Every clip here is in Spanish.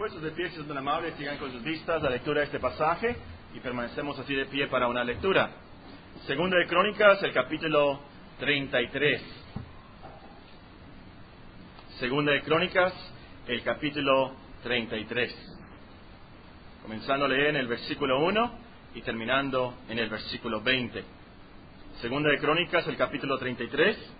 Puestos de pie, si son tan amables, sigan con sus vistas la lectura de este pasaje y permanecemos así de pie para una lectura. Segunda de Crónicas, el capítulo 33. Segunda de Crónicas, el capítulo 33. Comenzando a leer en el versículo 1 y terminando en el versículo 20. Segunda de Crónicas, el capítulo 33.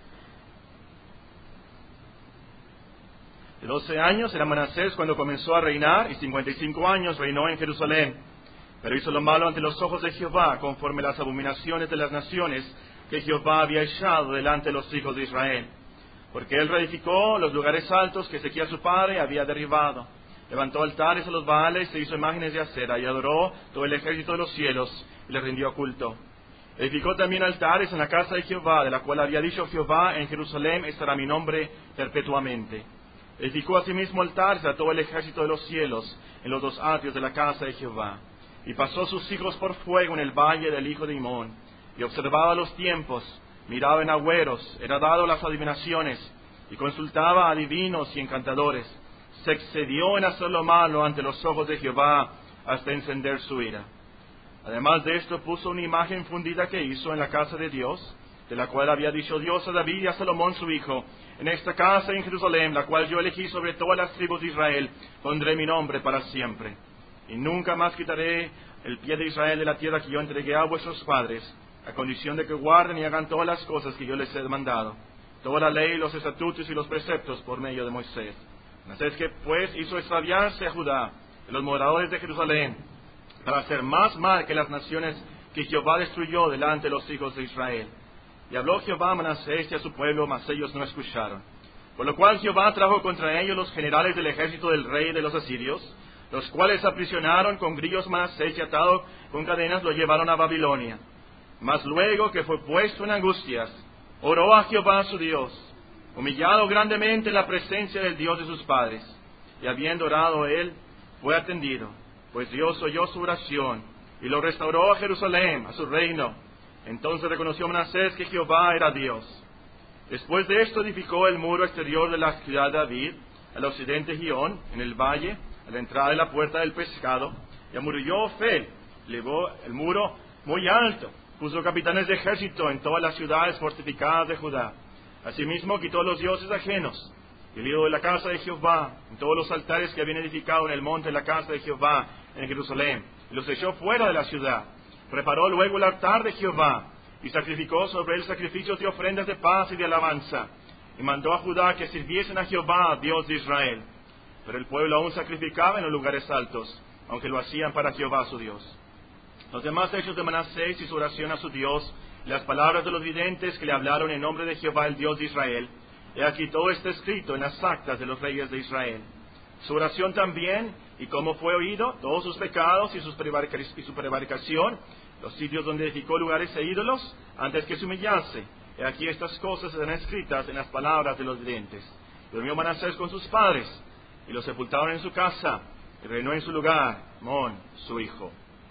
De 12 años era Manasés cuando comenzó a reinar, y 55 años reinó en Jerusalén. Pero hizo lo malo ante los ojos de Jehová, conforme las abominaciones de las naciones que Jehová había echado delante de los hijos de Israel. Porque él reedificó los lugares altos que Ezequías su padre había derribado. Levantó altares a los Baales, se hizo imágenes de acera, y adoró todo el ejército de los cielos, y le rindió culto. Edificó también altares en la casa de Jehová, de la cual había dicho Jehová: en Jerusalén estará mi nombre perpetuamente. Edificó asimismo altares a todo el ejército de los cielos en los dos atrios de la casa de Jehová. Y pasó sus hijos por fuego en el valle del hijo de Himón. Y observaba los tiempos, miraba en agüeros, era dado las adivinaciones, y consultaba a adivinos y encantadores. Se excedió en hacer lo malo ante los ojos de Jehová hasta encender su ira. Además de esto puso una imagen fundida que hizo en la casa de Dios, de la cual había dicho Dios a David y a Salomón su hijo: en esta casa en Jerusalén, la cual yo elegí sobre todas las tribus de Israel, pondré mi nombre para siempre. Y nunca más quitaré el pie de Israel de la tierra que yo entregué a vuestros padres, a condición de que guarden y hagan todas las cosas que yo les he mandado, toda la ley, los estatutos y los preceptos por medio de Moisés. Así es que pues hizo extraviarse a Judá, de los moradores de Jerusalén, para hacer más mal que las naciones que Jehová destruyó delante de los hijos de Israel. Y habló Jehová a Manasés y a su pueblo, mas ellos no escucharon. Por lo cual Jehová trajo contra ellos los generales del ejército del rey de los asirios, los cuales aprisionaron con grillos Manasés y atado con cadenas lo llevaron a Babilonia. Mas luego que fue puesto en angustias, oró a Jehová su Dios, humillado grandemente en la presencia del Dios de sus padres. Y habiendo orado él, fue atendido, pues Dios oyó su oración y lo restauró a Jerusalén, a su reino. Entonces reconoció Manasés que Jehová era Dios. Después de esto edificó el muro exterior de la ciudad de David, al occidente de Gihón, en el valle, a la entrada de la puerta del pescado, y amuralló Ofel, elevó el muro muy alto, puso capitanes de ejército en todas las ciudades fortificadas de Judá. Asimismo quitó los dioses ajenos, y el ídolo de la casa de Jehová, en todos los altares que habían edificado en el monte de la casa de Jehová, en Jerusalén, y los echó fuera de la ciudad. Preparó luego el altar de Jehová, y sacrificó sobre él sacrificios de ofrendas de paz y de alabanza, y mandó a Judá que sirviesen a Jehová, Dios de Israel. Pero el pueblo aún sacrificaba en los lugares altos, aunque lo hacían para Jehová su Dios. Los demás hechos de Manasés y su oración a su Dios, y las palabras de los videntes que le hablaron en nombre de Jehová, el Dios de Israel, he aquí todo está escrito en las actas de los reyes de Israel. Su oración también, y cómo fue oído, todos sus pecados y su prevaricación, los sitios donde edificó lugares e ídolos, antes que se humillase. Y aquí estas cosas están escritas en las palabras de los videntes. Durmió Manasés con sus padres, y lo sepultaron en su casa, y reinó en su lugar Amón, su hijo.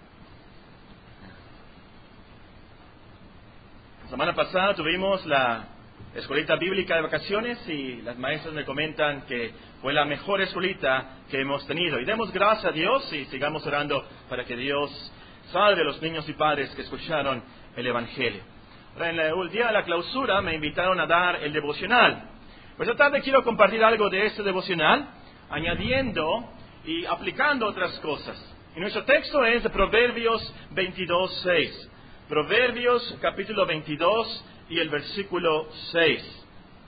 La semana pasada tuvimos la escuelita bíblica de vacaciones, y las maestras me comentan que fue la mejor escuelita que hemos tenido. Y demos gracias a Dios y sigamos orando para que Dios salve a los niños y padres que escucharon el Evangelio. Ahora, en el día de la clausura me invitaron a dar el devocional. Pues esta tarde quiero compartir algo de este devocional, añadiendo y aplicando otras cosas. Y nuestro texto es de Proverbios 22:6. Proverbios capítulo 22 y el versículo 6.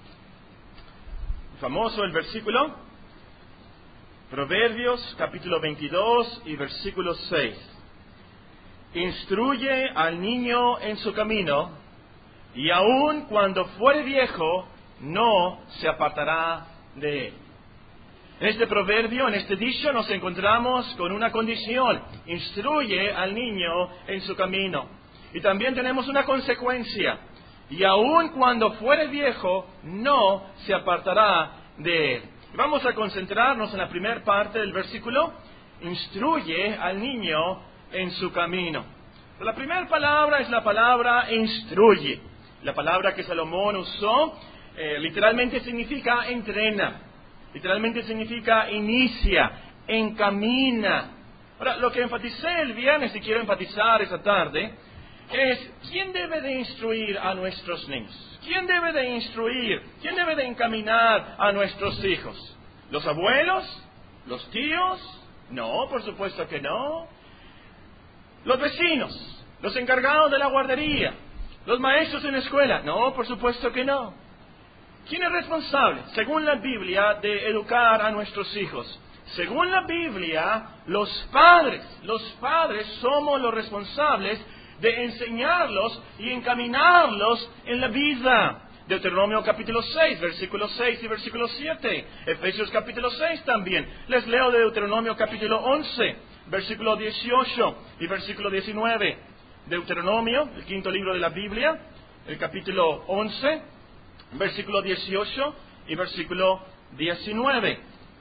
Famoso el versículo. Proverbios capítulo 22 y versículo 6. Instruye al niño en su camino, y aun cuando fuere viejo, no se apartará de él. En este proverbio, en este dicho, nos encontramos con una condición: instruye al niño en su camino. Y también tenemos una consecuencia: y aun cuando fuere viejo, no se apartará de él. Vamos a concentrarnos en la primera parte del versículo: instruye al niño en su camino. La primera palabra es la palabra instruye. La palabra que Salomón usó literalmente significa entrena, literalmente significa inicia, encamina. Ahora, lo que enfaticé el viernes y quiero enfatizar esta tarde es quién debe de instruir a nuestros niños. ¿Quién debe de instruir? ¿Quién debe de encaminar a nuestros hijos? ¿Los abuelos? ¿Los tíos? No, por supuesto que no. ¿Los vecinos? ¿Los encargados de la guardería? ¿Los maestros en la escuela? No, por supuesto que no. ¿Quién es responsable, según la Biblia, de educar a nuestros hijos? Según la Biblia, los padres somos los responsables de enseñarlos y encaminarlos en la vida. Deuteronomio capítulo 6, versículos 6 y versículo 7. Efesios capítulo 6 también. Les leo de Deuteronomio capítulo 11, versículo 18 y versículo 19. Deuteronomio, el quinto libro de la Biblia, el capítulo 11, versículo 18 y versículo 19.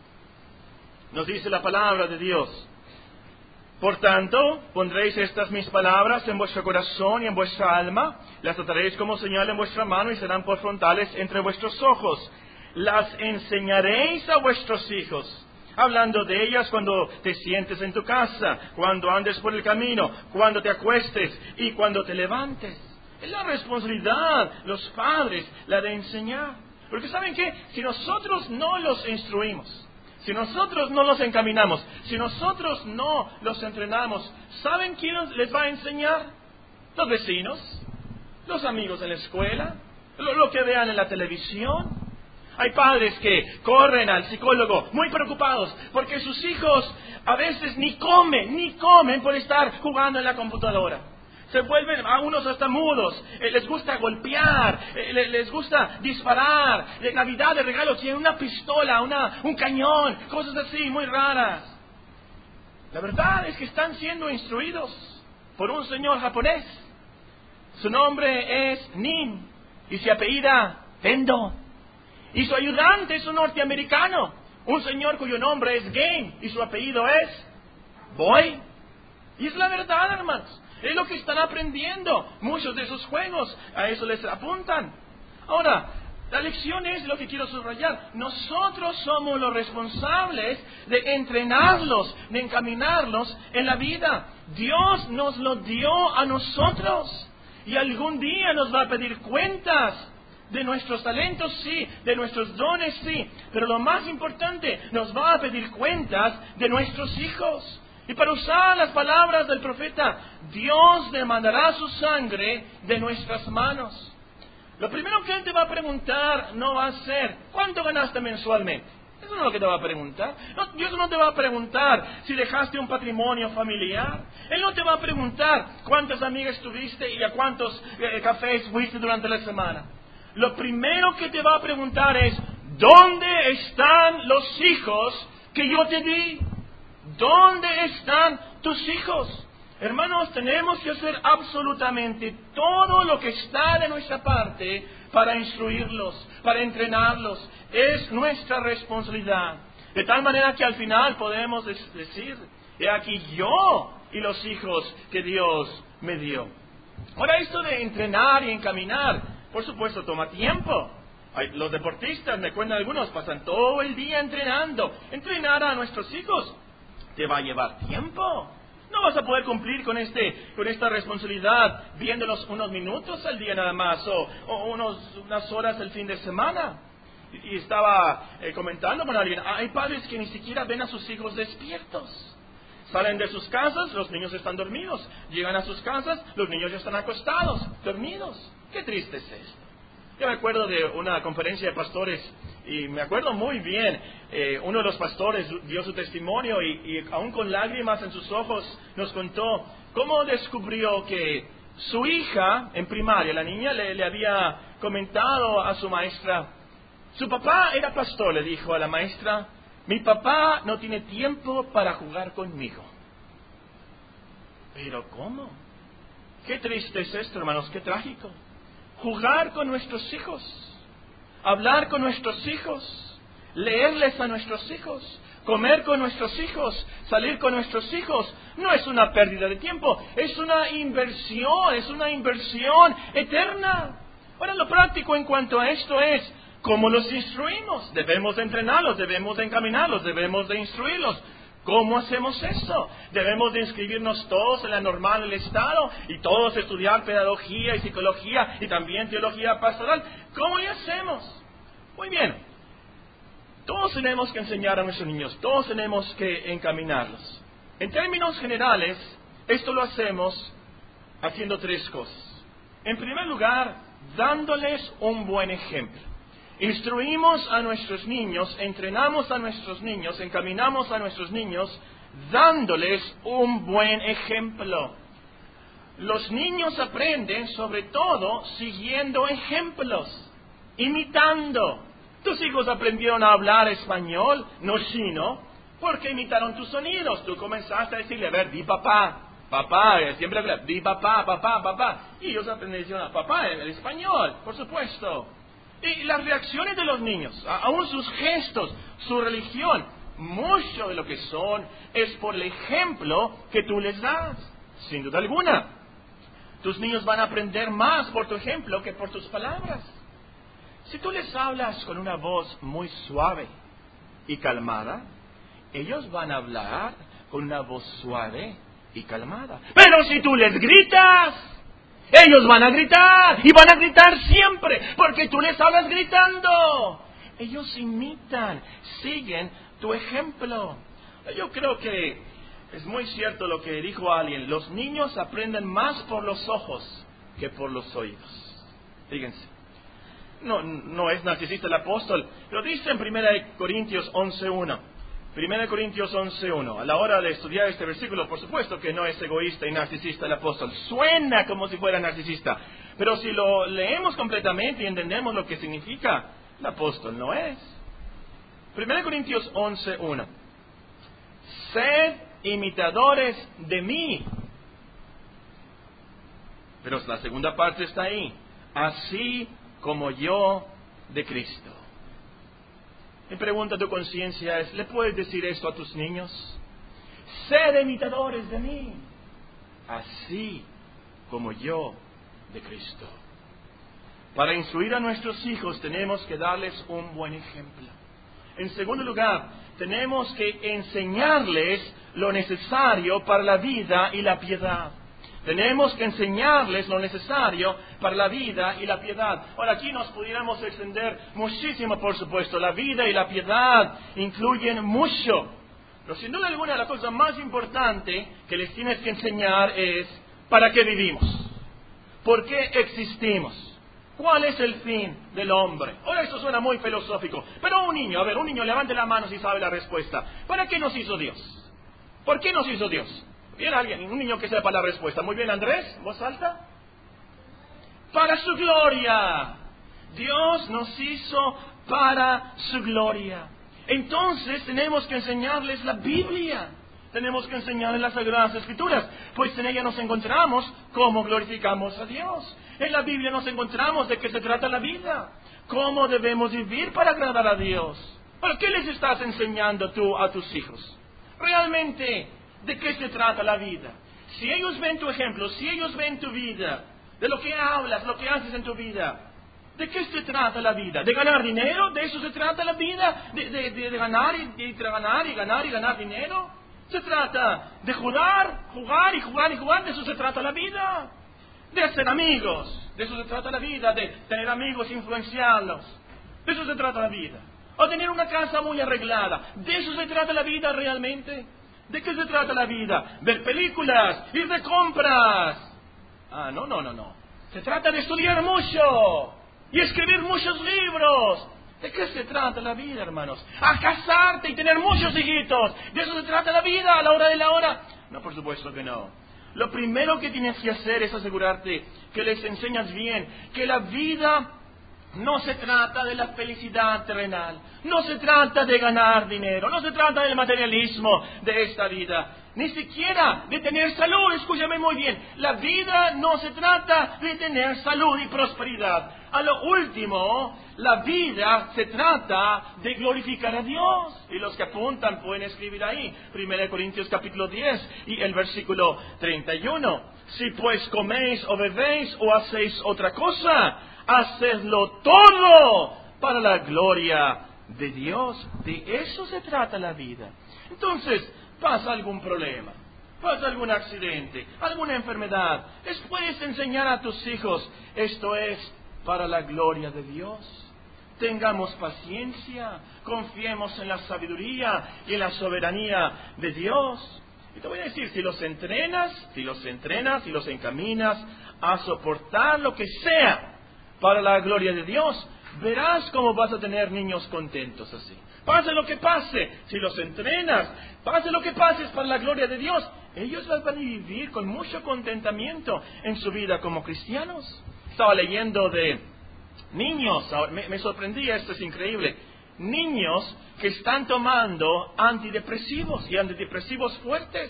Nos dice la palabra de Dios: por tanto, pondréis estas mis palabras en vuestro corazón y en vuestra alma, las trataréis como señal en vuestra mano y serán por frontales entre vuestros ojos. Las enseñaréis a vuestros hijos, hablando de ellas cuando te sientes en tu casa, cuando andes por el camino, cuando te acuestes y cuando te levantes. Es la responsabilidad, los padres, la de enseñar. Porque ¿saben qué? Si nosotros no los instruimos, si nosotros no los encaminamos, si nosotros no los entrenamos, ¿saben quién les va a enseñar? Los vecinos, los amigos en la escuela, lo que vean en la televisión. Hay padres que corren al psicólogo muy preocupados porque sus hijos a veces ni comen por estar jugando en la computadora. Se vuelven a unos hasta mudos, les gusta golpear, les gusta disparar. De Navidad de regalo tienen una pistola, un cañón, cosas así muy raras. La verdad es que están siendo instruidos por un señor japonés. Su nombre es Nin y se apellida Tendo. Y su ayudante es un norteamericano, un señor cuyo nombre es Game y su apellido es Boy. Y es la verdad, hermanos. Es lo que están aprendiendo. Muchos de esos juegos a eso les apuntan. Ahora, la lección es lo que quiero subrayar. Nosotros somos los responsables de entrenarlos, de encaminarlos en la vida. Dios nos lo dio a nosotros. Y algún día nos va a pedir cuentas de nuestros talentos, sí, de nuestros dones, sí. Pero lo más importante, nos va a pedir cuentas de nuestros hijos. Y para usar las palabras del profeta, Dios demandará su sangre de nuestras manos. Lo primero que Él te va a preguntar no va a ser ¿cuánto ganaste mensualmente? Eso no es lo que te va a preguntar. No, Dios no te va a preguntar si dejaste un patrimonio familiar. Él no te va a preguntar cuántas amigas tuviste y a cuántos cafés fuiste durante la semana. Lo primero que te va a preguntar es ¿dónde están los hijos que yo te di? ¿Dónde están tus hijos? Hermanos, tenemos que hacer absolutamente todo lo que está de nuestra parte para instruirlos, para entrenarlos. Es nuestra responsabilidad. De tal manera que al final podemos decir, he aquí yo y los hijos que Dios me dio. Ahora, esto de entrenar y encaminar, por supuesto, toma tiempo. Los deportistas, me cuentan algunos, pasan todo el día entrenando. Entrenar a nuestros hijos te va a llevar tiempo. No vas a poder cumplir con esta responsabilidad viéndolos unos minutos al día nada más o unas horas el fin de semana. Y estaba comentando con alguien, hay padres que ni siquiera ven a sus hijos despiertos. Salen de sus casas, los niños están dormidos. Llegan a sus casas, los niños ya están acostados, dormidos. Qué triste es esto. Yo me acuerdo de una conferencia de pastores y me acuerdo muy bien, uno de los pastores dio su testimonio y aún con lágrimas en sus ojos nos contó cómo descubrió que su hija en primaria, la niña le había comentado a su maestra, su papá era pastor, le dijo a la maestra, mi papá no tiene tiempo para jugar conmigo. ¿Pero cómo? Qué triste es esto, hermanos, qué trágico. Jugar con nuestros hijos, hablar con nuestros hijos, leerles a nuestros hijos, comer con nuestros hijos, salir con nuestros hijos, no es una pérdida de tiempo, es una inversión eterna. Ahora, lo práctico en cuanto a esto es, ¿cómo los instruimos? Debemos de entrenarlos, debemos de encaminarlos, debemos de instruirlos. ¿Cómo hacemos eso? ¿Debemos de inscribirnos todos en la normal del Estado y todos estudiar pedagogía y psicología y también teología pastoral? ¿Cómo le hacemos? Muy bien. Todos tenemos que enseñar a nuestros niños, todos tenemos que encaminarlos. En términos generales, esto lo hacemos haciendo 3 cosas. En primer lugar, dándoles un buen ejemplo. Instruimos a nuestros niños, entrenamos a nuestros niños, encaminamos a nuestros niños, dándoles un buen ejemplo. Los niños aprenden sobre todo siguiendo ejemplos, imitando. Tus hijos aprendieron a hablar español, no chino, porque imitaron tus sonidos. Tú comenzaste a decirle, a ver, di papá, papá, siempre habla, di papá, papá, papá. Y ellos aprendieron a papá en el español, por supuesto. Y las reacciones de los niños, aún sus gestos, su religión, mucho de lo que son es por el ejemplo que tú les das, sin duda alguna. Tus niños van a aprender más por tu ejemplo que por tus palabras. Si tú les hablas con una voz muy suave y calmada, ellos van a hablar con una voz suave y calmada. Pero si tú les gritas, ellos van a gritar y van a gritar siempre, porque tú les hablas gritando. Ellos imitan, siguen tu ejemplo. Yo creo que es muy cierto lo que dijo alguien. Los niños aprenden más por los ojos que por los oídos. Fíjense. No es narcisista el apóstol, pero dice en 1 Corintios 11.1. 1 Corintios 11.1. A la hora de estudiar este versículo, por supuesto que no es egoísta y narcisista el apóstol. Suena como si fuera narcisista. Pero si lo leemos completamente y entendemos lo que significa, el apóstol no es. 1 Corintios 11.1. Sed imitadores de mí. Pero la segunda parte está ahí. Así como yo de Cristo. Mi pregunta a tu conciencia es, ¿le puedes decir esto a tus niños? Sed imitadores de mí, así como yo de Cristo. Para instruir a nuestros hijos tenemos que darles un buen ejemplo. En segundo lugar, tenemos que enseñarles lo necesario para la vida y la piedad. Tenemos que enseñarles lo necesario para la vida y la piedad. Ahora, aquí nos pudiéramos extender muchísimo, por supuesto. La vida y la piedad incluyen mucho. Pero sin duda alguna, la cosa más importante que les tienes que enseñar es ¿para qué vivimos? ¿Por qué existimos? ¿Cuál es el fin del hombre? Ahora, esto suena muy filosófico. Pero un niño, levante la mano si sabe la respuesta. ¿Para qué nos hizo Dios? ¿Por qué nos hizo Dios? Bien, alguien, un niño que sepa la respuesta. Muy bien, Andrés, voz alta. Para su gloria. Dios nos hizo para su gloria. Entonces tenemos que enseñarles la Biblia. Tenemos que enseñarles las Sagradas Escrituras. Pues en ella nos encontramos cómo glorificamos a Dios. En la Biblia nos encontramos de qué se trata la vida. Cómo debemos vivir para agradar a Dios. ¿Pero qué les estás enseñando tú a tus hijos? Realmente, ¿de qué se trata la vida? Si ellos ven tu ejemplo, si ellos ven tu vida, de lo que hablas, lo que haces en tu vida, ¿de qué se trata la vida? ¿De ganar dinero? ¿De eso se trata la vida? ¿De ganar y ganar y ganar y ganar dinero? ¿Se trata de jugar y jugar y jugar? ¿De eso se trata la vida? ¿De hacer amigos? ¿De eso se trata la vida? ¿De tener amigos e influenciarlos? ¿De eso se trata la vida? ¿O tener una casa muy arreglada? ¿De eso se trata la vida realmente? ¿De qué se trata la vida? ¿Ver películas? ¿Ir de compras? No. Se trata de estudiar mucho y escribir muchos libros. ¿De qué se trata la vida, hermanos? A casarte y tener muchos hijitos. ¿De eso se trata la vida a la hora de la hora? No, por supuesto que no. Lo primero que tienes que hacer es asegurarte que les enseñas bien que la vida no se trata de la felicidad terrenal, no se trata de ganar dinero, no se trata del materialismo de esta vida, ni siquiera de tener salud. Escúchame muy bien, la vida no se trata de tener salud y prosperidad. A lo último, la vida se trata de glorificar a Dios. Y los que apuntan pueden escribir ahí, 1 Corintios capítulo 10 y el versículo 31. Si pues coméis o bebéis o hacéis otra cosa, hacedlo todo para la gloria de Dios. De eso se trata la vida. Entonces, pasa algún problema, pasa algún accidente, alguna enfermedad, les puedes enseñar a tus hijos, esto es para la gloria de Dios. Tengamos paciencia, confiemos en la sabiduría y en la soberanía de Dios. Y te voy a decir, si los entrenas y los encaminas a soportar lo que sea para la gloria de Dios, verás cómo vas a tener niños contentos así. Pase lo que pase, si los entrenas, pase lo que pase, es para la gloria de Dios, ellos van a vivir con mucho contentamiento en su vida como cristianos. Estaba leyendo de niños, me sorprendía, esto es increíble, niños que están tomando antidepresivos y antidepresivos fuertes,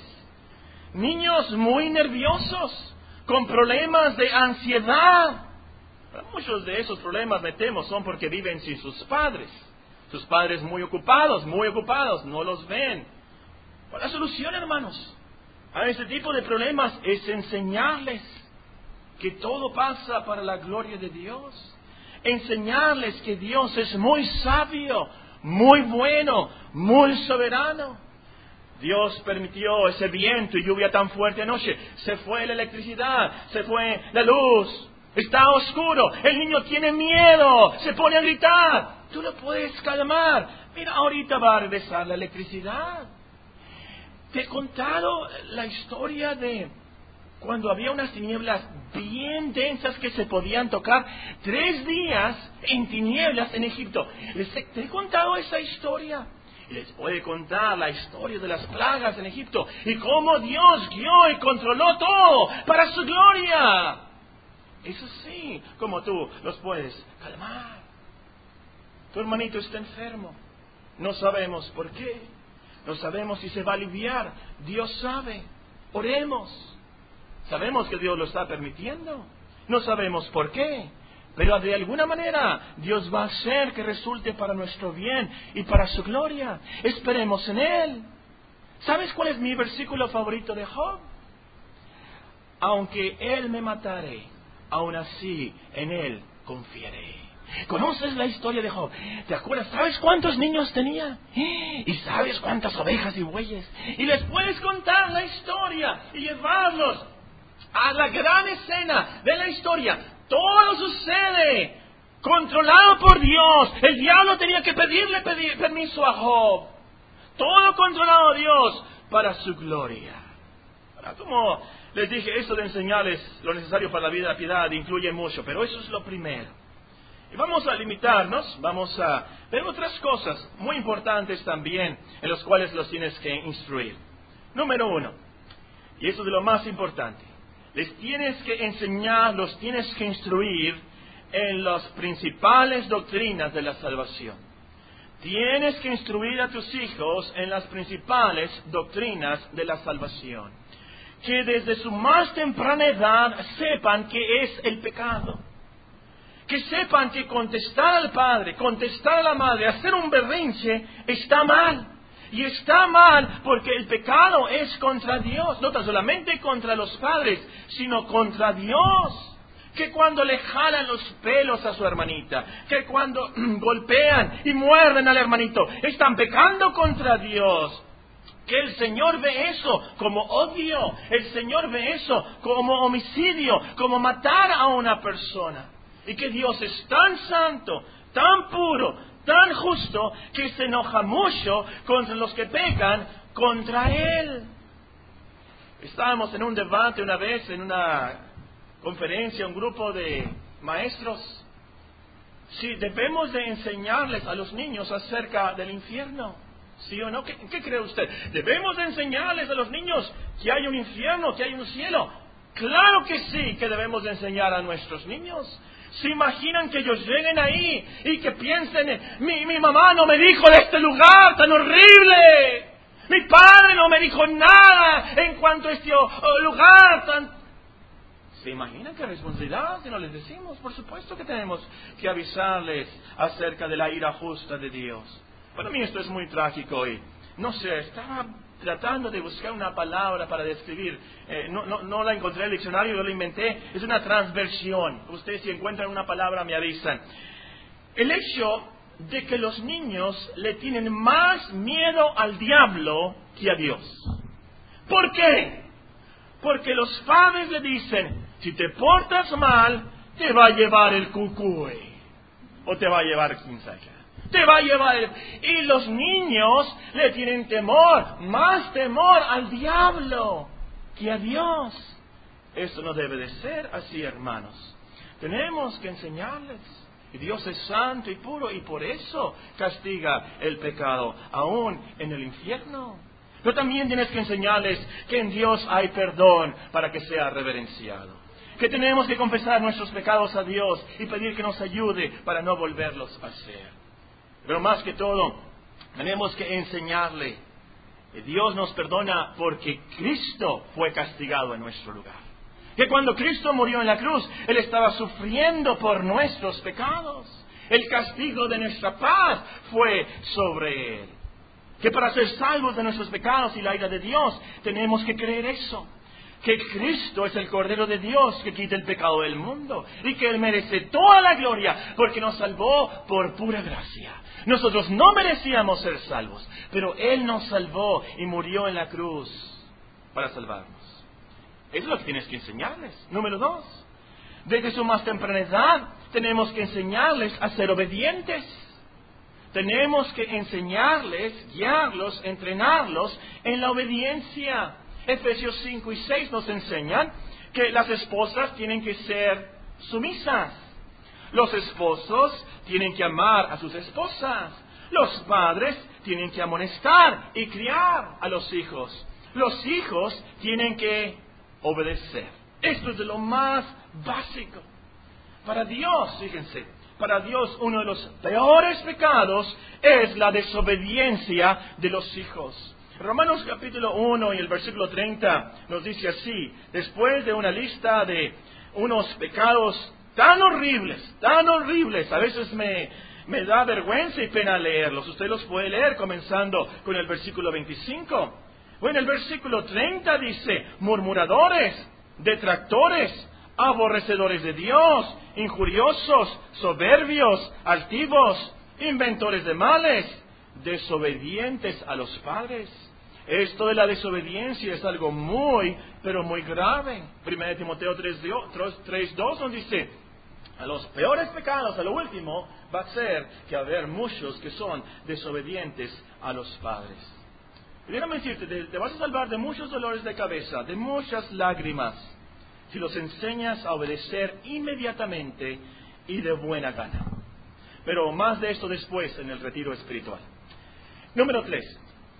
niños muy nerviosos, con problemas de ansiedad. Muchos de esos problemas, me temo, son porque viven sin sus padres muy ocupados, no los ven. La solución, hermanos, a este tipo de problemas es enseñarles que todo pasa para la gloria de Dios. Enseñarles que Dios es muy sabio, muy bueno, muy soberano. Dios permitió ese viento y lluvia tan fuerte anoche. Se fue la electricidad, se fue la luz. Está oscuro, el niño tiene miedo, se pone a gritar. Tú lo puedes calmar. Mira, ahorita va a regresar la electricidad. Te he contado la historia de cuando había unas tinieblas bien densas que se podían tocar. 3 días en tinieblas en Egipto. Te he contado esa historia. Y les puedo contar la historia de las plagas en Egipto y cómo Dios guió y controló todo para su gloria. Eso sí, como tú los puedes calmar. Tu hermanito está enfermo. No sabemos por qué. No sabemos si se va a aliviar. Dios sabe. Oremos. Sabemos que Dios lo está permitiendo. No sabemos por qué. Pero de alguna manera Dios va a hacer que resulte para nuestro bien y para su gloria. Esperemos en Él. ¿Sabes cuál es mi versículo favorito de Job? Aunque Él me matare, aún así en Él confiaré. ¿Conoces la historia de Job? ¿Te acuerdas? ¿Sabes cuántos niños tenía? ¿Y sabes cuántas ovejas y bueyes? Y les puedes contar la historia y llevarlos a la gran escena de la historia. Todo sucede controlado por Dios. El diablo tenía que pedirle permiso a Job. Todo controlado a Dios para su gloria. Ahora, como les dije, esto de enseñarles lo necesario para la vida de la piedad incluye mucho, pero eso es lo primero. Y vamos a limitarnos, vamos a ver otras cosas muy importantes también en las cuales los tienes que instruir. Número 1, y eso es de lo más importante, les tienes que enseñar, los tienes que instruir en las principales doctrinas de la salvación. Tienes que instruir a tus hijos en las principales doctrinas de la salvación. Que desde su más temprana edad sepan qué es el pecado. Que sepan que contestar al padre, contestar a la madre, hacer un berrinche está mal. Y está mal porque el pecado es contra Dios, no tan solamente contra los padres, sino contra Dios. Que cuando le jalan los pelos a su hermanita, que cuando golpean y muerden al hermanito, están pecando contra Dios. Que el Señor ve eso como odio, el Señor ve eso como homicidio, como matar a una persona. Y que Dios es tan santo, tan puro, tan justo, que se enoja mucho contra los que pecan contra Él. Estábamos en un debate una vez, en una conferencia, un grupo de maestros. Si debemos de enseñarles a los niños acerca del infierno, ¿sí o no? ¿Qué cree usted? ¿Debemos de enseñarles a los niños que hay un infierno, que hay un cielo? Claro que sí, que debemos de enseñar a nuestros niños. ¿Se imaginan que ellos lleguen ahí y que piensen, mi mamá no me dijo de este lugar tan horrible? Mi padre no me dijo nada en cuanto a este lugar tan... ¿Se imaginan qué responsabilidad si no les decimos? Por supuesto que tenemos que avisarles acerca de la ira justa de Dios. Para mí esto es muy trágico y no sé, estaba tratando de buscar una palabra para describir. No la encontré en el diccionario, yo la inventé. Es una transversión. Ustedes si encuentran una palabra me avisan. El hecho de que los niños le tienen más miedo al diablo que a Dios. ¿Por qué? Porque los padres le dicen, si te portas mal, te va a llevar el cucuy. O te va a llevar quién sabe qué. Te va a llevar Y los niños le tienen temor, más temor al diablo que a Dios. Eso no debe de ser así, hermanos. Tenemos que enseñarles. Y Dios es santo y puro, y por eso castiga el pecado, aún en el infierno. Pero también tienes que enseñarles que en Dios hay perdón para que sea reverenciado. Que tenemos que confesar nuestros pecados a Dios y pedir que nos ayude para no volverlos a hacer. Pero más que todo, tenemos que enseñarle que Dios nos perdona porque Cristo fue castigado en nuestro lugar. Que cuando Cristo murió en la cruz, Él estaba sufriendo por nuestros pecados. El castigo de nuestra paz fue sobre Él. Que para ser salvos de nuestros pecados y la ira de Dios, tenemos que creer eso. Que Cristo es el Cordero de Dios que quita el pecado del mundo. Y que Él merece toda la gloria porque nos salvó por pura gracia. Nosotros no merecíamos ser salvos, pero Él nos salvó y murió en la cruz para salvarnos. Eso es lo que tienes que enseñarles. Número 2. Desde su más temprana edad tenemos que enseñarles a ser obedientes. Tenemos que enseñarles, guiarlos, entrenarlos en la obediencia. Efesios 5 y 6 nos enseñan que las esposas tienen que ser sumisas. Los esposos tienen que amar a sus esposas. Los padres tienen que amonestar y criar a los hijos. Los hijos tienen que obedecer. Esto es de lo más básico. Para Dios, fíjense, para Dios uno de los peores pecados es la desobediencia de los hijos. Romanos capítulo 1 y el versículo 30 nos dice así: después de una lista de unos pecados tan horribles, a veces me da vergüenza y pena leerlos. Usted los puede leer comenzando con el versículo 25. Bueno, el versículo 30 dice: murmuradores, detractores, aborrecedores de Dios, injuriosos, soberbios, altivos, inventores de males, desobedientes a los padres. Esto de la desobediencia es algo muy, pero muy grave. 1 Timoteo 3:2 nos dice: a los peores pecados, a lo último, va a ser que haber muchos que son desobedientes a los padres. Y déjame decirte, te vas a salvar de muchos dolores de cabeza, de muchas lágrimas, si los enseñas a obedecer inmediatamente y de buena gana. Pero más de esto después en el retiro espiritual. Número 3.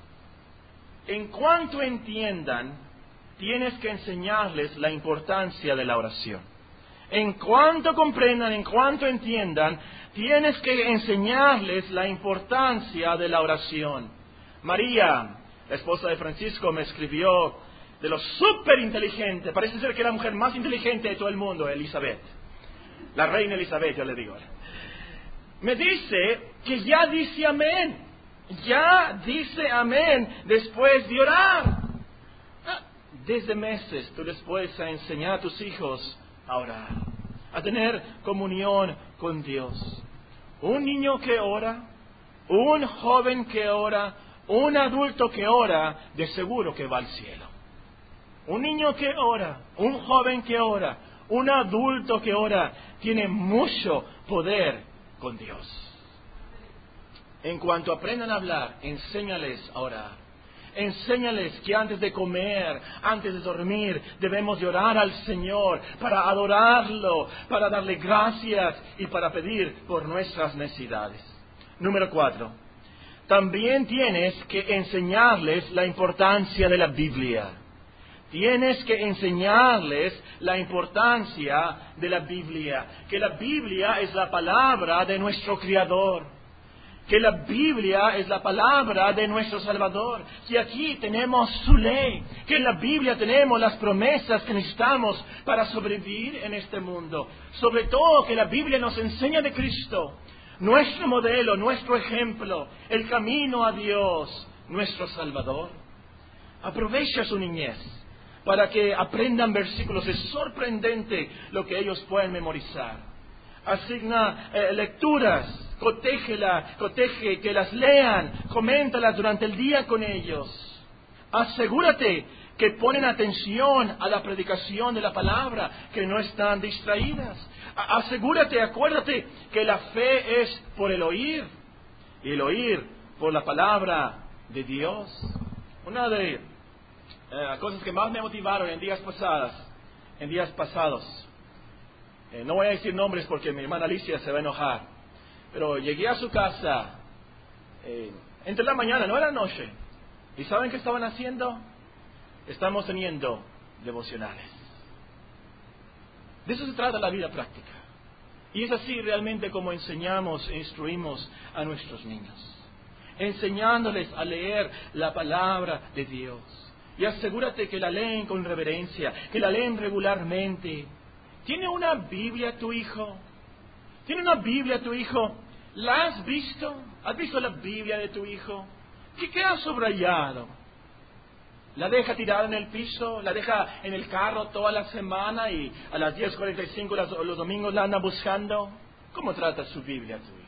En cuanto entiendan, tienes que enseñarles la importancia de la oración. En cuanto comprendan, en cuanto entiendan, tienes que enseñarles la importancia de la oración. María, la esposa de Francisco, me escribió de lo súper inteligente. Parece ser que es la mujer más inteligente de todo el mundo, Elizabeth. La reina Elizabeth, yo le digo. Me dice que ya dice amén. Ya dice amén después de orar. Desde meses tú les puedes enseñar a tus hijos a orar, a tener comunión con Dios. Un niño que ora, un joven que ora, un adulto que ora, de seguro que va al cielo. Un niño que ora, un joven que ora, un adulto que ora, tiene mucho poder con Dios. En cuanto aprendan a hablar, enséñales a orar. Enséñales que antes de comer, antes de dormir, debemos de orar al Señor para adorarlo, para darle gracias y para pedir por nuestras necesidades. Número 4. También tienes que enseñarles la importancia de la Biblia. Tienes que enseñarles la importancia de la Biblia. Que la Biblia es la palabra de nuestro Creador. Que la Biblia es la palabra de nuestro Salvador. Que aquí tenemos su ley. Que en la Biblia tenemos las promesas que necesitamos para sobrevivir en este mundo. Sobre todo que la Biblia nos enseña de Cristo, nuestro modelo, nuestro ejemplo, el camino a Dios, nuestro Salvador. Aprovecha su niñez para que aprendan versículos. Es sorprendente lo que ellos pueden memorizar. Asigna lecturas Coteje, que las lean, coméntalas durante el día con ellos. Asegúrate que ponen atención a la predicación de la palabra, que no están distraídas. Asegúrate, acuérdate que la fe es por el oír, y el oír por la palabra de Dios. Una de las cosas que más me motivaron en días pasados, no voy a decir nombres porque mi hermana Alicia se va a enojar, pero llegué a su casa entre la mañana, no era noche, y ¿saben qué estaban haciendo? Estamos teniendo devocionales. De eso se trata la vida práctica. Y es así realmente como enseñamos e instruimos a nuestros niños. Enseñándoles a leer la palabra de Dios. Y asegúrate que la leen con reverencia, que la leen regularmente. ¿Tiene una Biblia tu hijo? ¿Tiene una Biblia tu hijo? ¿La has visto? ¿Has visto la Biblia de tu hijo? ¿Qué ha subrayado? ¿La deja tirada en el piso? ¿La deja en el carro toda la semana y a las 10:45 los domingos la anda buscando? ¿Cómo trata su Biblia tu hijo?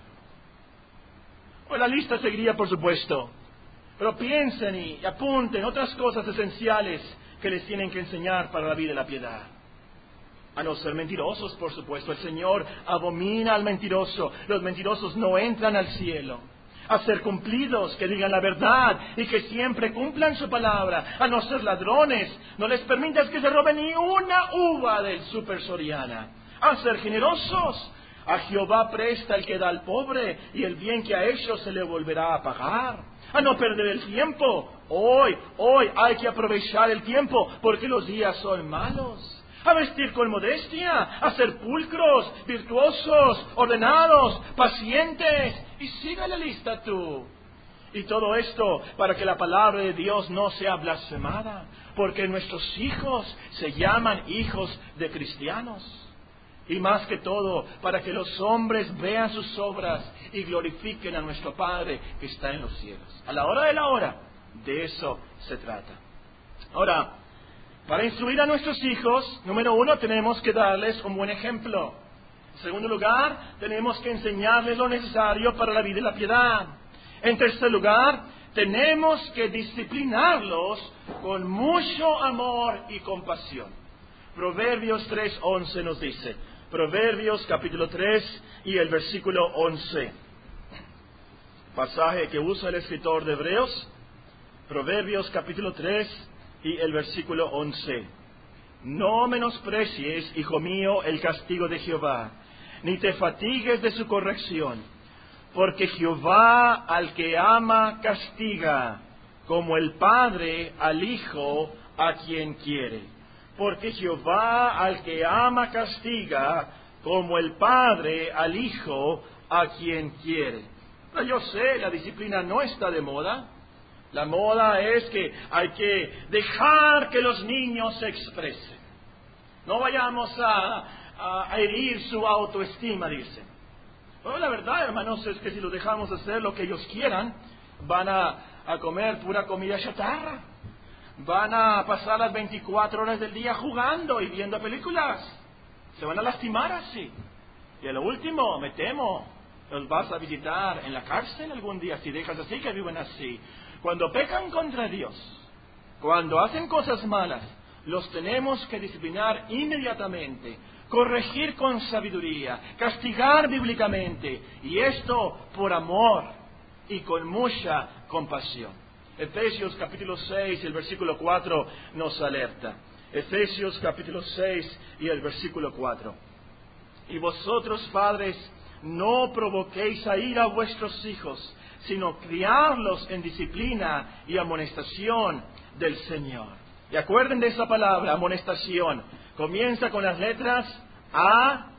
Pues la lista seguiría, por supuesto. Pero piensen y apunten otras cosas esenciales que les tienen que enseñar para la vida y la piedad. A no ser mentirosos, por supuesto. El Señor abomina al mentiroso. Los mentirosos no entran al cielo. A ser cumplidos, que digan la verdad y que siempre cumplan su palabra. A no ser ladrones, no les permitas que se roben ni una uva del Super Soriana. A ser generosos, a Jehová presta el que da al pobre y el bien que ha hecho se le volverá a pagar. A no perder el tiempo. Hoy hay que aprovechar el tiempo porque los días son malos. A vestir con modestia, a ser pulcros, virtuosos, ordenados, pacientes. Y siga la lista tú. Y todo esto para que la palabra de Dios no sea blasfemada. Porque nuestros hijos se llaman hijos de cristianos. Y más que todo, para que los hombres vean sus obras y glorifiquen a nuestro Padre que está en los cielos. A la hora de la hora, de eso se trata. Ahora, para instruir a nuestros hijos, número 1, tenemos que darles un buen ejemplo. En segundo lugar, tenemos que enseñarles lo necesario para la vida y la piedad. En tercer lugar, tenemos que disciplinarlos con mucho amor y compasión. Proverbios 3:11 nos dice, Proverbios capítulo 3 y el versículo 11. Pasaje que usa el escritor de Hebreos, Proverbios capítulo 3 y el versículo 11. No menosprecies, hijo mío, el castigo de Jehová, ni te fatigues de su corrección, porque Jehová al que ama castiga, como el padre al hijo a quien quiere. Porque Jehová al que ama castiga, como el padre al hijo a quien quiere. Pero yo sé, la disciplina no está de moda. La moda es que hay que dejar que los niños se expresen. No vayamos a herir su autoestima, dicen. Bueno, la verdad, hermanos, es que si los dejamos hacer lo que ellos quieran, van a comer pura comida chatarra. Van a pasar las 24 horas del día jugando y viendo películas. Se van a lastimar así. Y a lo último, me temo, los vas a visitar en la cárcel algún día si dejas así que viven así. Cuando pecan contra Dios, cuando hacen cosas malas, los tenemos que disciplinar inmediatamente, corregir con sabiduría, castigar bíblicamente, y esto por amor y con mucha compasión. Efesios capítulo 6 y el versículo 4 nos alerta. Efesios capítulo 6 y el versículo 4. Y vosotros, padres, no provoquéis a ira a vuestros hijos, sino criarlos en disciplina y amonestación del Señor. Y acuerden de esa palabra, amonestación. Comienza con las letras A,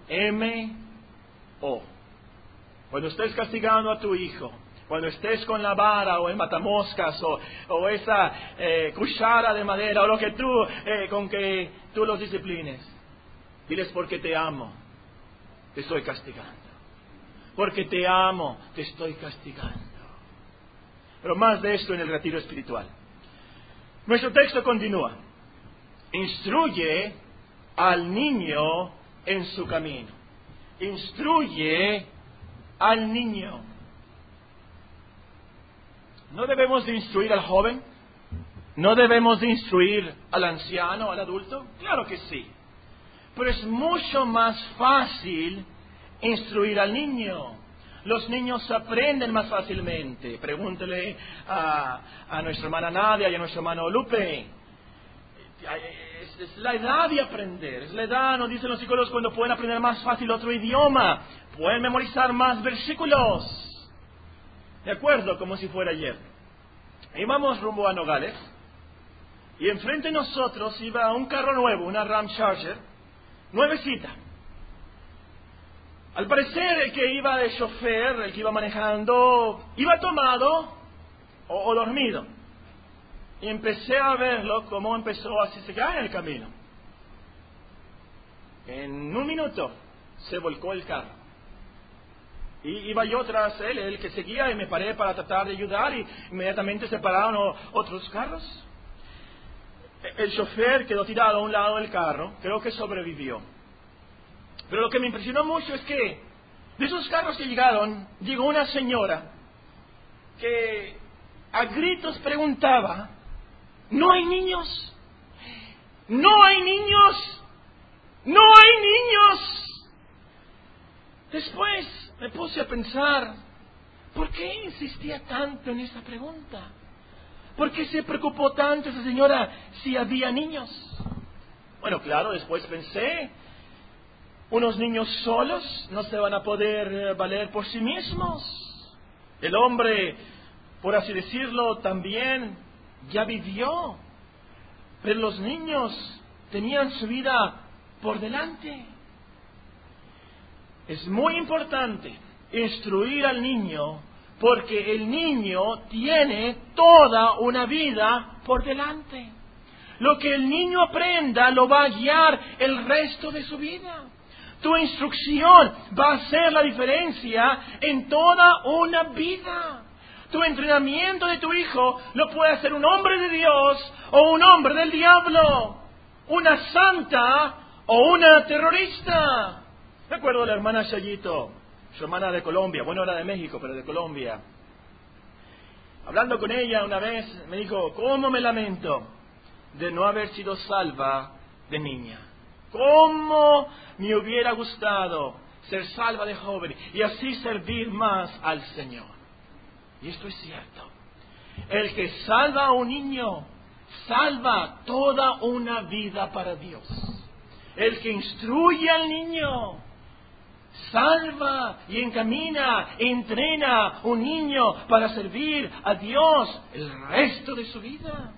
M, O. Cuando estés castigando a tu hijo, cuando estés con la vara o el matamoscas o esa cuchara de madera o lo que tú, con que tú los disciplines, diles: porque te amo, te estoy castigando. Porque te amo, te estoy castigando. Pero más de esto en el retiro espiritual. Nuestro texto continúa. Instruye al niño en su camino. Instruye al niño. ¿No debemos de instruir al joven? ¿No debemos de instruir al anciano, al adulto? Claro que sí. Pero es mucho más fácil instruir al niño. Los niños aprenden más fácilmente. Pregúntele a nuestra hermana Nadia y a nuestro hermano Lupe. Es la edad de aprender. Es la edad, nos dicen los psicólogos, cuando pueden aprender más fácil otro idioma. Pueden memorizar más versículos. ¿De acuerdo? Como si fuera ayer. Íbamos rumbo a Nogales. Y enfrente de nosotros iba un carro nuevo, una Ram Charger, nuevecita. Al parecer el que iba de chofer, el que iba manejando, iba tomado o dormido. Y empecé a verlo como empezó a se caer en el camino. En un minuto se volcó el carro. Y iba yo tras él, el que seguía, y me paré para tratar de ayudar, y inmediatamente se pararon otros carros. El chofer quedó tirado a un lado del carro, creo que sobrevivió. Pero lo que me impresionó mucho es que de esos carros que llegaron, llegó una señora que a gritos preguntaba: ¿no hay niños? ¿No hay niños? ¿No hay niños? Después me puse a pensar, ¿por qué insistía tanto en esa pregunta? ¿Por qué se preocupó tanto esa señora si había niños? Bueno, claro, después pensé, unos niños solos no se van a poder valer por sí mismos. El hombre, por así decirlo, también ya vivió. Pero los niños tenían su vida por delante. Es muy importante instruir al niño, porque el niño tiene toda una vida por delante. Lo que el niño aprenda lo va a guiar el resto de su vida. Tu instrucción va a hacer la diferencia en toda una vida. Tu entrenamiento de tu hijo lo puede hacer un hombre de Dios o un hombre del diablo, una santa o una terrorista. Recuerdo a la hermana Chayito, su hermana de Colombia, bueno, era de México, pero de Colombia. Hablando con ella una vez, me dijo: ¿cómo me lamento de no haber sido salva de niña? ¿Cómo me hubiera gustado ser salva de joven y así servir más al Señor? Y esto es cierto. El que salva a un niño, salva toda una vida para Dios. El que instruye al niño, salva y encamina, entrena un niño para servir a Dios el resto de su vida.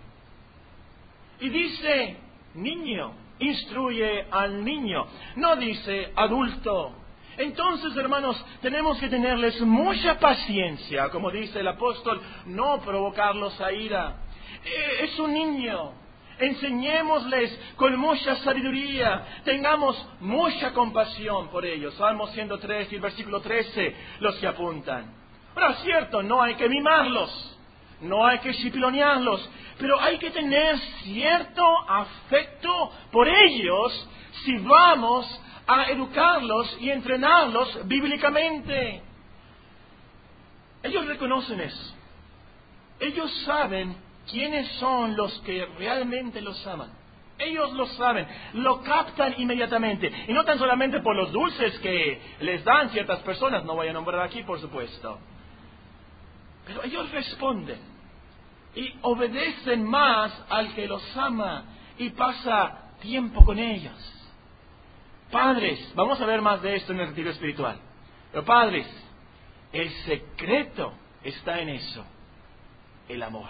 Y dice niño, instruye al niño, no dice adulto. Entonces, hermanos, tenemos que tenerles mucha paciencia, como dice el apóstol, no provocarlos a ira. Es un niño. Enseñémosles con mucha sabiduría, tengamos mucha compasión por ellos. Salmos 103 y el versículo 13 los que apuntan. Ahora, es cierto, no hay que mimarlos, no hay que chipilonearlos, pero hay que tener cierto afecto por ellos si vamos a educarlos y entrenarlos bíblicamente. Ellos reconocen eso. Ellos saben quiénes son los que realmente los aman. Ellos lo saben, lo captan inmediatamente. Y no tan solamente por los dulces que les dan ciertas personas, no voy a nombrar aquí, por supuesto. Pero ellos responden y obedecen más al que los ama y pasa tiempo con ellos. Padres, vamos a ver más de esto en el retiro espiritual. Pero padres, el secreto está en eso, el amor.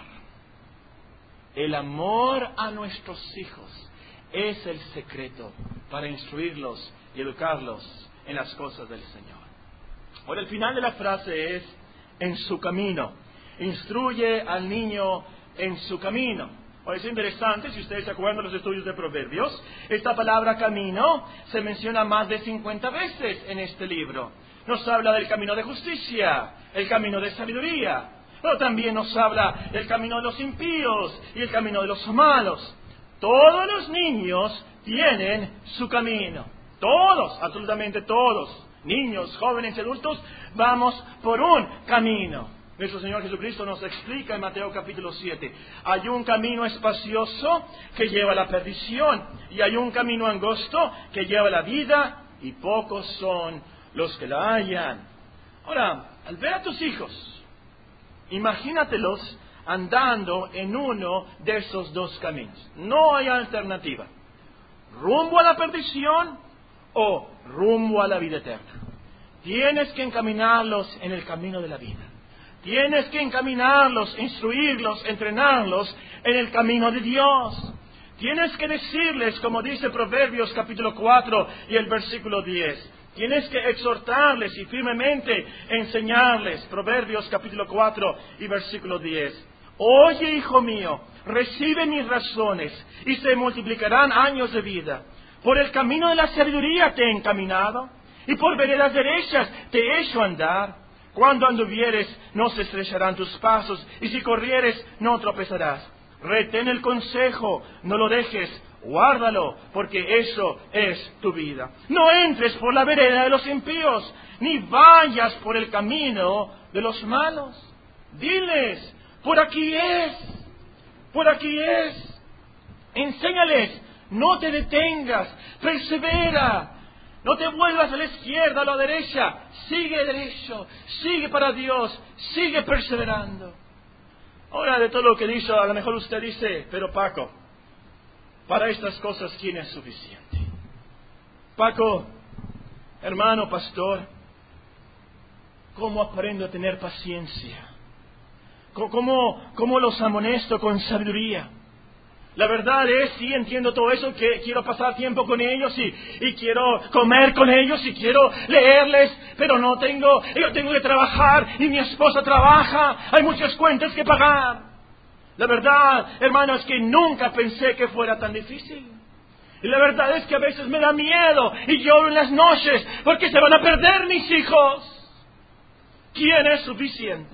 El amor a nuestros hijos es el secreto para instruirlos y educarlos en las cosas del Señor. Ahora, el final de la frase es en su camino. Instruye al niño en su camino. Ahora, es interesante, si ustedes se acuerdan de los estudios de Proverbios, esta palabra camino se menciona más de 50 veces en este libro. Nos habla del camino de justicia, el camino de sabiduría, pero también nos habla del camino de los impíos y el camino de los malos. Todos los niños tienen su camino. Todos, absolutamente todos. Niños, jóvenes, adultos, vamos por un camino. Nuestro Señor Jesucristo nos explica en Mateo capítulo 7. Hay un camino espacioso que lleva a la perdición, y hay un camino angosto que lleva a la vida, y pocos son los que la hallan. Ahora, al ver a tus hijos, imagínatelos andando en uno de esos dos caminos. No hay alternativa. Rumbo a la perdición o rumbo a la vida eterna. Tienes que encaminarlos en el camino de la vida. Tienes que encaminarlos, instruirlos, entrenarlos en el camino de Dios. Tienes que decirles, como dice Proverbios capítulo 4 y el versículo 10. Tienes que exhortarles y firmemente enseñarles. Proverbios capítulo 4 y versículo 10. Oye, hijo mío, recibe mis razones y se multiplicarán años de vida. Por el camino de la sabiduría te he encaminado y por veredas derechas te he hecho andar. Cuando anduvieres no se estrecharán tus pasos y si corrieres no tropezarás. Retén el consejo, no lo dejes, guárdalo, porque eso es tu vida. No entres por la vereda de los impíos, ni vayas por el camino de los malos. Diles, por aquí es, por aquí es. Enséñales, no te detengas, persevera. No te vuelvas a la izquierda o a la derecha. Sigue derecho, sigue para Dios, sigue perseverando. Ahora, de todo lo que dice, a lo mejor usted dice, pero Paco, para estas cosas, ¿quién es suficiente? Paco, hermano pastor, ¿cómo aprendo a tener paciencia? ¿Cómo los amonesto con sabiduría? La verdad es, sí, entiendo todo eso, que quiero pasar tiempo con ellos y quiero comer con ellos y quiero leerles, pero yo tengo que trabajar y mi esposa trabaja, hay muchas cuentas que pagar. La verdad, hermano, es que nunca pensé que fuera tan difícil. Y la verdad es que a veces me da miedo y lloro en las noches porque se van a perder mis hijos. ¿Quién es suficiente?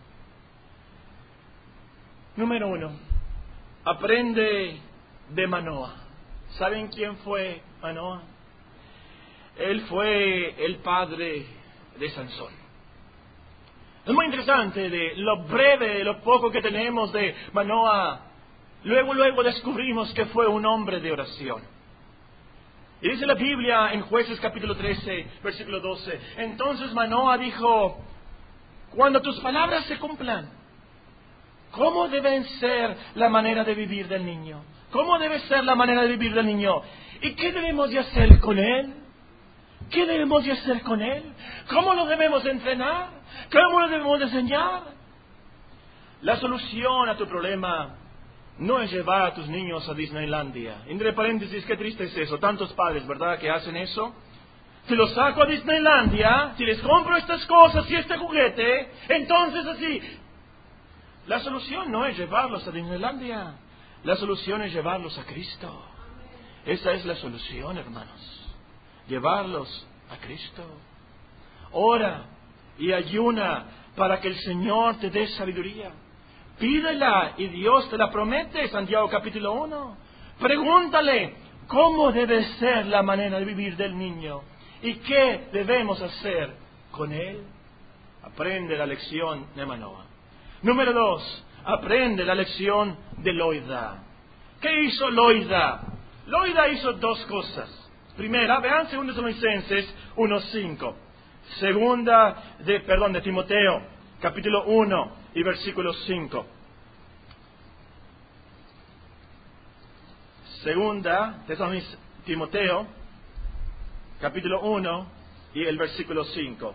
Número 1. Aprende de Manoah. ¿Saben quién fue Manoah? Él fue el padre de Sansón. Es muy interesante de lo breve, de lo poco que tenemos de Manoah. Luego descubrimos que fue un hombre de oración. Y dice la Biblia en Jueces capítulo 13, versículo 12. Entonces Manoah dijo, cuando tus palabras se cumplan, ¿cómo debe ser la manera de vivir del niño? ¿Cómo debe ser la manera de vivir del niño? ¿Y qué debemos de hacer con él? ¿Qué debemos de hacer con él? ¿Cómo lo debemos entrenar? ¿Cómo lo debemos de enseñar? La solución a tu problema no es llevar a tus niños a Disneylandia. Entre paréntesis, qué triste es eso. Tantos padres, ¿verdad?, que hacen eso. Si los saco a Disneylandia, si les compro estas cosas y este juguete, entonces así. La solución no es llevarlos a Disneylandia. La solución es llevarlos a Cristo. Esa es la solución, hermanos. Llevarlos a Cristo. Ora y ayuna para que el Señor te dé sabiduría. Pídela y Dios te la promete, Santiago capítulo 1. Pregúntale cómo debe ser la manera de vivir del niño y qué debemos hacer con él. Aprende la lección de Manoah. Número 2, aprende la lección de Loida. ¿Qué hizo Loida? Loida hizo dos cosas. Primera, vean 2 Tesalonicenses 1:5. Segunda de Timoteo, capítulo 1 y versículo 5. Segunda de Timoteo, capítulo 1 y el versículo 5.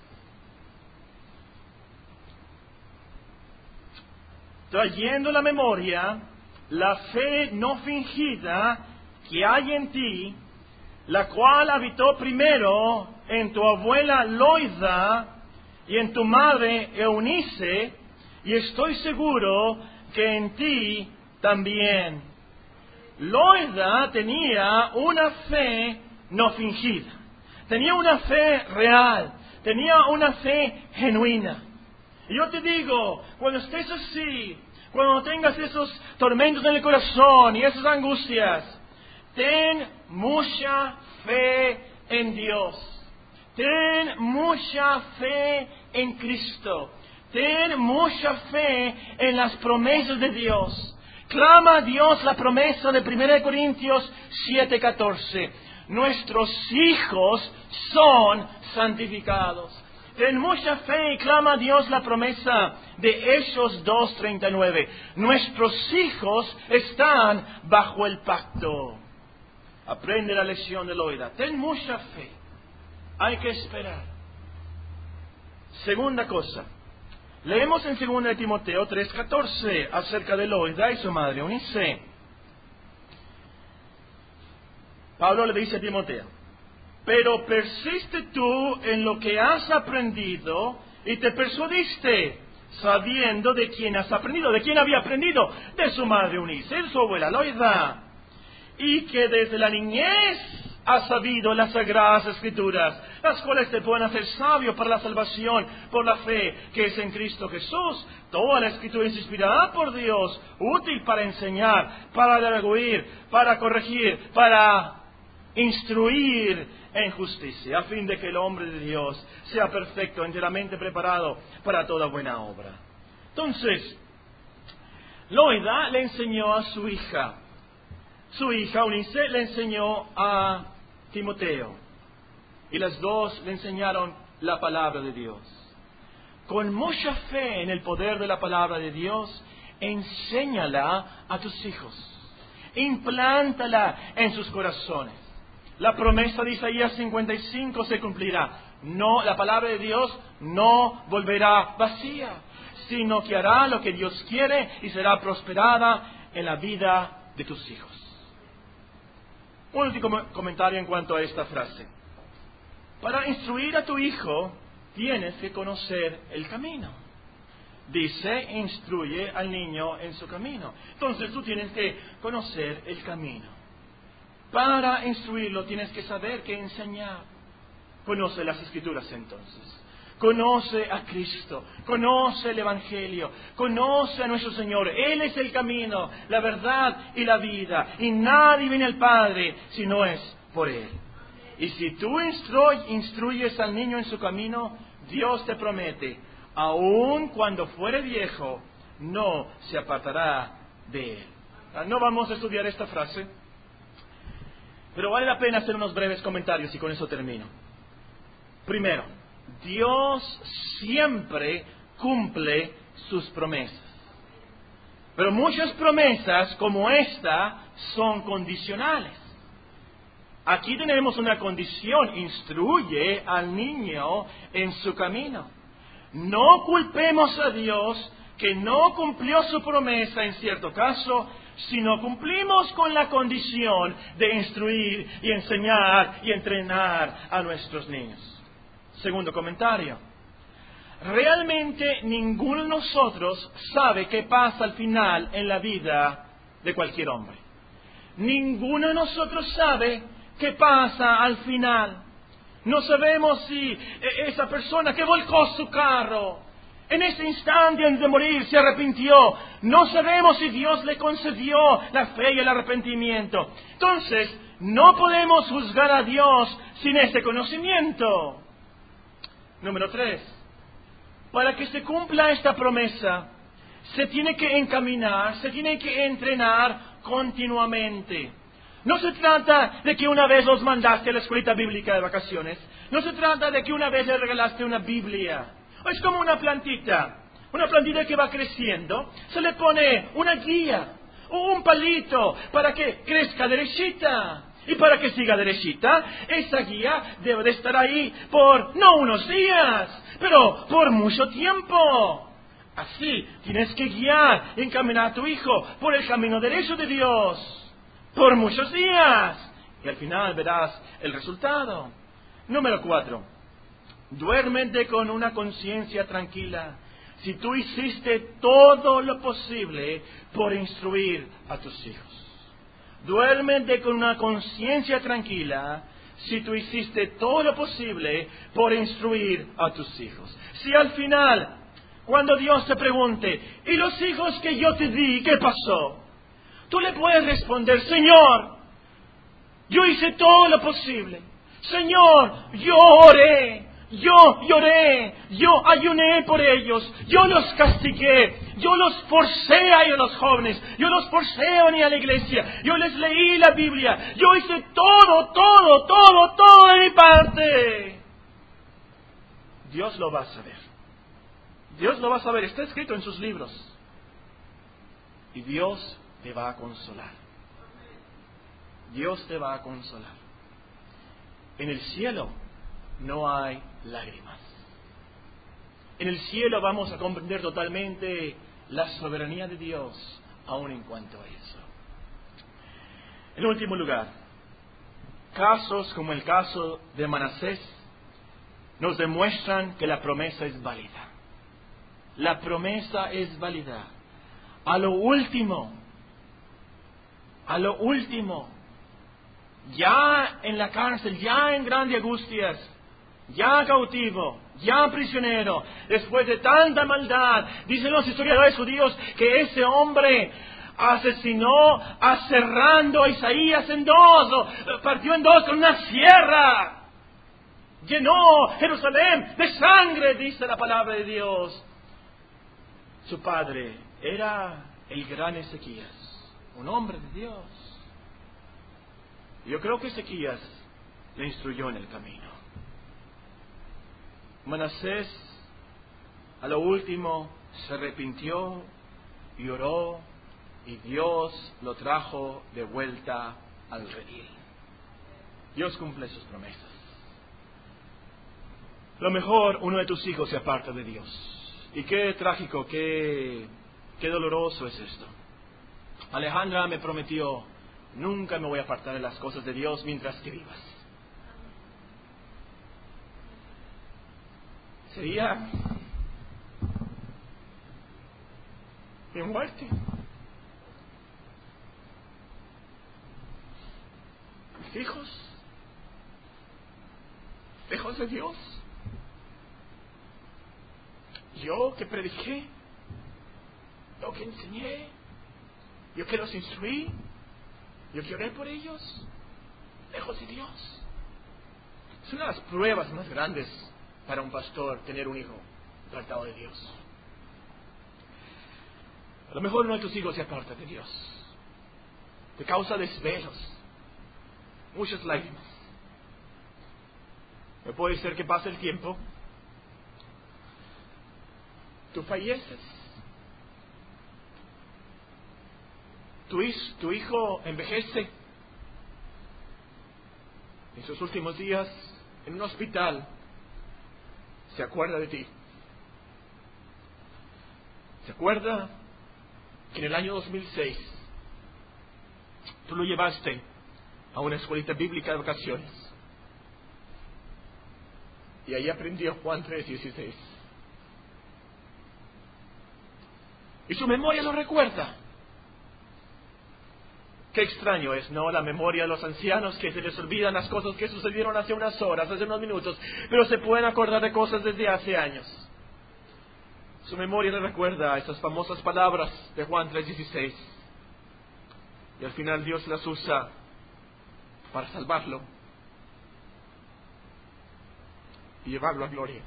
Trayendo la memoria la fe no fingida que hay en ti, la cual habitó primero en tu abuela Loida y en tu madre Eunice, y estoy seguro que en ti también. Loida tenía una fe no fingida, tenía una fe real, tenía una fe genuina. Y yo te digo, cuando estés así, cuando tengas esos tormentos en el corazón y esas angustias, ten mucha fe en Dios. Ten mucha fe en Cristo. Ten mucha fe en las promesas de Dios. Clama a Dios la promesa de 1 Corintios 7:14. Nuestros hijos son santificados. Ten mucha fe y clama a Dios la promesa de Hechos 2:39. Nuestros hijos están bajo el pacto. Aprende la lección de Loida. Ten mucha fe. Hay que esperar. Segunda cosa. Leemos en 2 de Timoteo 3:14 acerca de Loida y su madre Eunice. Pablo le dice a Timoteo: pero persiste tú en lo que has aprendido y te persuadiste, sabiendo de quién has aprendido. ¿De quién había aprendido? De su madre Eunice, de su abuela Loida. Y que desde la niñez has sabido las sagradas escrituras, las cuales te pueden hacer sabio para la salvación por la fe que es en Cristo Jesús. Toda la escritura es inspirada por Dios, útil para enseñar, para redarguir, para corregir, para instruir en justicia, a fin de que el hombre de Dios sea perfecto, enteramente preparado para toda buena obra. Entonces, Loida le enseñó a su hija Eunice le enseñó a Timoteo, y las dos le enseñaron la palabra de Dios. Con mucha fe en el poder de la palabra de Dios, enséñala a tus hijos, implántala en sus corazones. La promesa de Isaías 55 se cumplirá. No, la palabra de Dios no volverá vacía, sino que hará lo que Dios quiere y será prosperada en la vida de tus hijos. Un último comentario en cuanto a esta frase. Para instruir a tu hijo, tienes que conocer el camino. Dice, instruye al niño en su camino. Entonces tú tienes que conocer el camino. Para instruirlo tienes que saber qué enseñar. Conoce las Escrituras entonces. Conoce a Cristo, conoce el Evangelio, conoce a nuestro Señor. Él es el camino, la verdad y la vida. Y nadie viene al Padre si no es por Él. Y si tú instruyes al niño en su camino, Dios te promete, aun cuando fuere viejo, no se apartará de Él. No vamos a estudiar esta frase, pero vale la pena hacer unos breves comentarios y con eso termino. Primero, Dios siempre cumple sus promesas. Pero muchas promesas como esta son condicionales. Aquí tenemos una condición: instruye al niño en su camino. No culpemos a Dios que no cumplió su promesa en cierto caso, sino cumplimos con la condición de instruir y enseñar y entrenar a nuestros niños. Segundo comentario. Realmente ninguno de nosotros sabe qué pasa al final en la vida de cualquier hombre. Ninguno de nosotros sabe qué pasa al final. No sabemos si esa persona que volcó su carro, en ese instante antes de morir se arrepintió. No sabemos si Dios le concedió la fe y el arrepentimiento. Entonces, no podemos juzgar a Dios sin ese conocimiento. Número 3. Para que se cumpla esta promesa, se tiene que encaminar, se tiene que entrenar continuamente. No se trata de que una vez los mandaste a la escuelita bíblica de vacaciones. No se trata de que una vez le regalaste una Biblia. Es como una plantita que va creciendo. Se le pone una guía o un palito para que crezca derechita. Y para que siga derechita, esa guía debe de estar ahí por no unos días, pero por mucho tiempo. Así tienes que guiar, encaminar a tu hijo por el camino derecho de Dios por muchos días. Y al final verás el resultado. Número 4. Duérmete con una conciencia tranquila. Si tú hiciste todo lo posible por instruir a tus hijos. Duérmete con una conciencia tranquila si tú hiciste todo lo posible por instruir a tus hijos. Si al final, cuando Dios te pregunte, ¿y los hijos que yo te di, qué pasó? Tú le puedes responder, Señor, yo hice todo lo posible. Señor, yo oré, yo lloré, yo ayuné por ellos, yo los castigué, yo los forcé a ir a los jóvenes, yo los forcé a venir a la iglesia, yo les leí la Biblia, yo hice todo de mi parte. Dios lo va a saber. Dios lo va a saber, está escrito en sus libros. Y Dios te va a consolar. Dios te va a consolar. En el cielo no hay lágrimas. En el cielo vamos a comprender totalmente la soberanía de Dios, aun en cuanto a eso. En último lugar, casos como el caso de Manasés nos demuestran que la promesa es válida. La promesa es válida. A lo último, ya en la cárcel, ya en grandes angustias, ya cautivo, ya prisionero, después de tanta maldad, dicen los historiadores judíos que ese hombre asesinó aserrando a Isaías en dos, partió en dos con una sierra, llenó Jerusalén de sangre, dice la palabra de Dios. Su padre era el gran Ezequías, un hombre de Dios. Yo creo que Ezequías le instruyó en el camino. Manasés, a lo último, se arrepintió y oró, y Dios lo trajo de vuelta al redil. Dios cumple sus promesas. A lo mejor uno de tus hijos se aparta de Dios. Y qué trágico, qué doloroso es esto. Alejandra me prometió: nunca me voy a apartar de las cosas de Dios mientras que vivas. Sería mi muerte. Mis hijos, lejos de Dios. Yo que prediqué, yo que enseñé, yo que los instruí, yo que oré por ellos, lejos de Dios. Es una de las pruebas más grandes para un pastor tener un hijo apartado de Dios. A lo mejor uno de tus hijos se aparta de Dios, te causa desvelos, muchas lágrimas. Pero puede ser que pase el tiempo, tú falleces, tu hijo envejece, en sus últimos días en un hospital se acuerda de ti. Se acuerda que en el año 2006 tú lo llevaste a una escuelita bíblica de vacaciones y ahí aprendió Juan 3:16. Y su memoria lo recuerda. Qué extraño es, ¿no? La memoria de los ancianos, que se les olvidan las cosas que sucedieron hace unas horas, hace unos minutos, pero se pueden acordar de cosas desde hace años. Su memoria le recuerda esas famosas palabras de Juan 3:16. Y al final Dios las usa para salvarlo y llevarlo a gloria.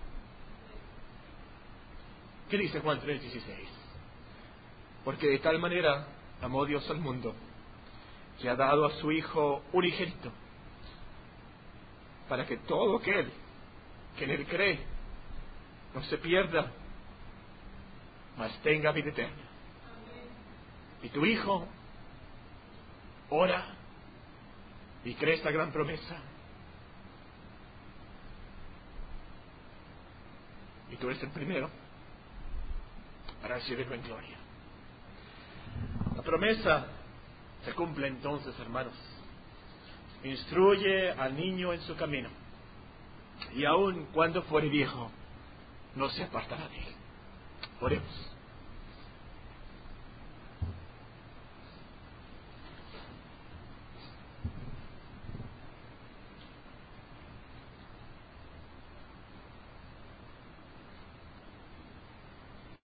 ¿Qué dice Juan 3:16? Porque de tal manera amó Dios al mundo, que ha dado a su Hijo unigénito, para que todo aquel que en él cree no se pierda, mas tenga vida eterna. Y tu Hijo ora y cree esta gran promesa, y tú eres el primero para recibirlo en gloria. La promesa se cumple entonces, hermanos. Instruye al niño en su camino, y aun cuando fuere viejo, no se apartará de él. Oremos.